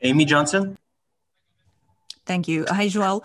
Amy Johnson. Thank you. Hi, Joel.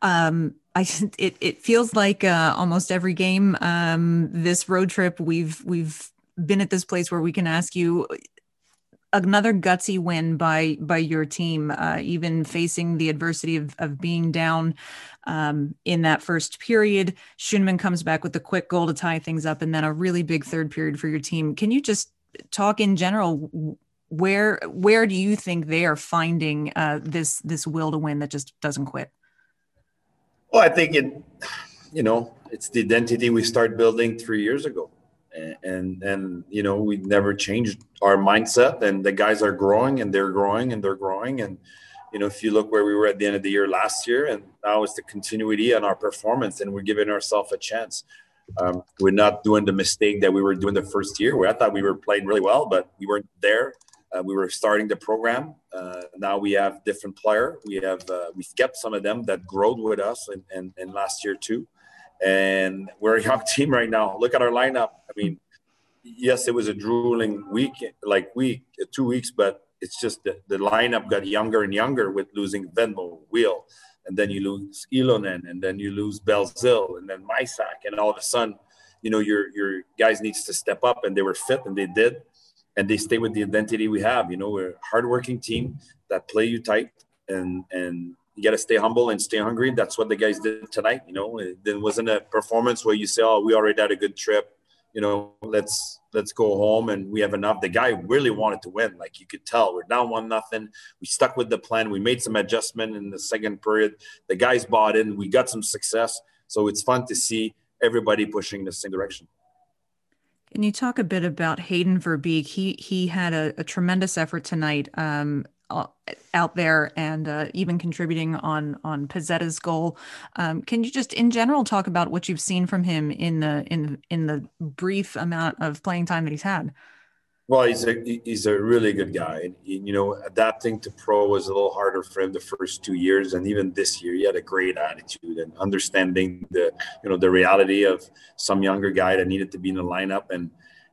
It feels like almost every game this road trip we've been at this place where we can ask you another gutsy win by your team, even facing the adversity of being down in that first period. Schoeneman comes back with a quick goal to tie things up, and then a really big third period for your team. Can you just talk in general? Where do you think they are finding this will to win that just doesn't quit? Well, I think it's the identity we started building 3 years ago, and we never changed our mindset. And the guys are growing, and they're growing, and they're growing. And if you look where we were at the end of the year last year, and now it's the continuity on our performance, and we're giving ourselves a chance. We're not doing the mistake that we were doing the first year, where I thought we were playing really well, but we weren't there. We were starting the program. Now we have different player. We've kept some of them that growed with us and last year too. And we're a young team right now. Look at our lineup. I mean, yes, it was a drooling week, 2 weeks, but it's just the lineup got younger and younger with losing Venmo, Wheel, and then you lose Ilonen, and then you lose Belzil, and then Mysak, and all of a sudden, your guys needs to step up, and they were fit, and they did. And they stay with the identity we have. We're a hardworking team that play you tight, and you got to stay humble and stay hungry. That's what the guys did tonight. It wasn't a performance where you say, "Oh, we already had a good trip. Let's go home and we have enough." The guy really wanted to win. Like you could tell, we're down 1-0. We stuck with the plan. We made some adjustment in the second period. The guys bought in. We got some success. So it's fun to see everybody pushing in the same direction. Can you talk a bit about Hayden Verbeek? He had a tremendous effort tonight out there, and even contributing on Pezzetta's goal. Can you just in general talk about what you've seen from him in the brief amount of playing time that he's had? Well, he's a really good guy. Adapting to pro was a little harder for him the first 2 years, and even this year, he had a great attitude and understanding the reality of some younger guy that needed to be in the lineup, and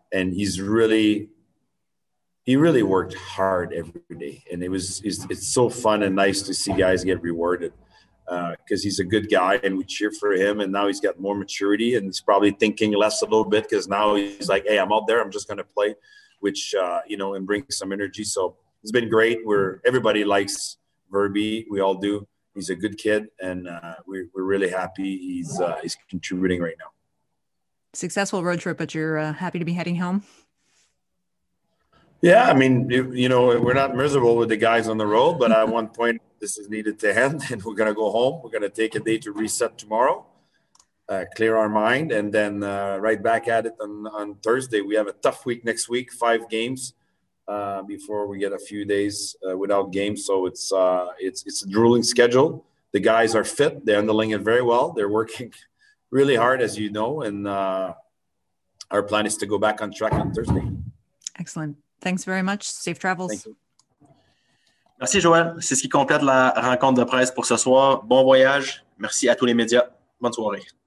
he really worked hard every day, and it's so fun and nice to see guys get rewarded because he's a good guy, and we cheer for him. And now he's got more maturity, and he's probably thinking less a little bit because now he's like, "Hey, I'm out there. I'm just going to play." Which, and bring some energy. So it's been great. Everybody likes Verby. We all do. He's a good kid, and we're really happy he's contributing right now. Successful road trip, but you're happy to be heading home? Yeah, I mean, we're not miserable with the guys on the road, but at one point this is needed to end, and we're going to go home. We're going to take a day to reset tomorrow. Clear our mind, and then right back at it on Thursday. We have a tough week next week, 5 games before we get a few days without games. So it's a drooling schedule. The guys are fit. They're handling it very well. They're working really hard, as you know, and our plan is to go back on track on Thursday. Excellent. Thanks very much. Safe travels. Thank you. Merci, Joël. C'est ce qui complète la rencontre de presse pour ce soir. Bon voyage. Merci à tous les médias. Bonne soirée.